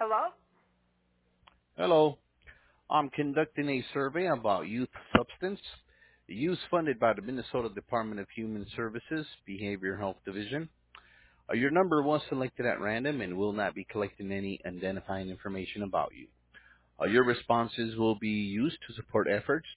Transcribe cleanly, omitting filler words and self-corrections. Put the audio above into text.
Hello? Hello. I'm conducting a survey about youth substance use funded by the Minnesota Department of Human Services Behavioral Health Division. Your number was selected at random and will not be collecting any identifying information about you. Your responses will be used to support efforts